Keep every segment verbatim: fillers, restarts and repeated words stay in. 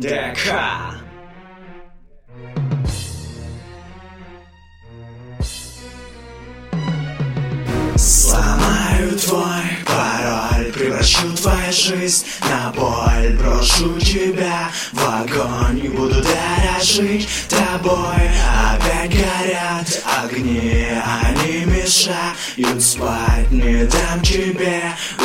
ДК. Сломаю твой пароль, превращу твою жизнь на боль. Брошу тебя в огонь и буду дорожить тобой. Опять горят огни, они мешают спать. Не дам тебе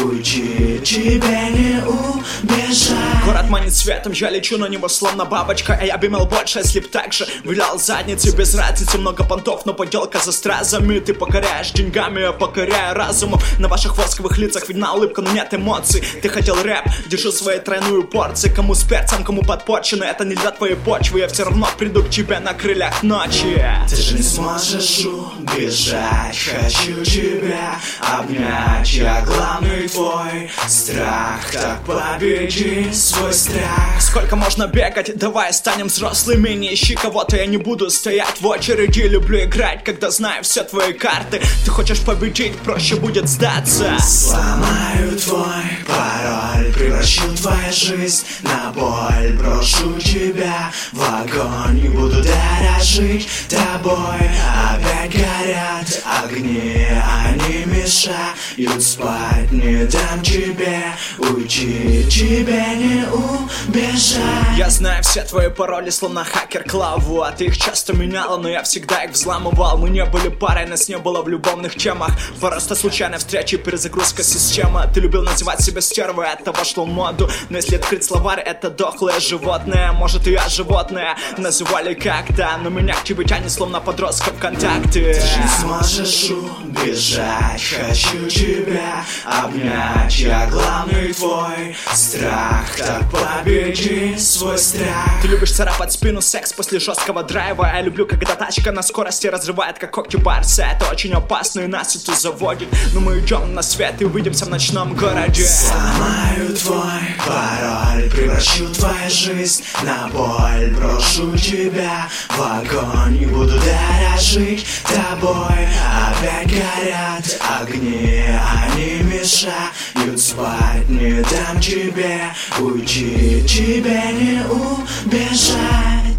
уйти, тебе не убежать. Город манит светом, я лечу на него словно бабочка. А я бы имел больше, если б так же вилял задницей. Без разницы, много понтов, но поделка за стразами. Ты покоряешь деньгами, я покоряю разумом. На ваших восковых лицах видна улыбка, но нет эмоций. Ты хотел рэп, держу свою тройную порцию. Кому с перцем, кому подпорчено, это не для твоей почвы. Я все равно приду к тебе на крыльях ночи. Ты же не сможешь убежать, хочу тебя обнять. Я главный твой страх, так победи свой страх. Сколько можно бегать, давай станем взрослыми. Не ищи кого-то, я не буду стоять в очереди. Люблю играть, когда знаю все твои карты. Ты хочешь победить, проще будет сдаться. Сломаю твой пароль, превращу твою жизнь на боль. Брошу тебя в огонь и буду дорожить тобой. Опять горят огни, они мешают спать. Не дам тебе уйти, тебе не убежать. Я знаю все твои пароли, словно хакер Клаву. А ты их часто меняла, но я всегда их взламывал. Мы не были парой, нас не было в любовных темах. Просто случайная встреча и перезагрузка системы. Ты любил называть себя стервой, это вошло в моду. Но если открыть словарь, это дохлое животное. Может, и я животное называли как-то, но меня к тебе тянет, словно подростка ВКонтакте. Ты же не сможешь убежать, хочу тебя обнять. Я главный твой страх, так победи свой страх. Ты любишь царапать спину, секс после жесткого драйва. Я люблю, когда тачка на скорости разрывает, как когти барса. Это очень опасно и нас это заводит. Но мы идем на свет и увидимся в ночном городе. Сломаю твой пароль, превращу твою жизнь на боль. Брошу тебя в огонь и буду дорожить тобой. Опять горят огни, они мешают спать. Не дам тебе уйти, тебе не убежать.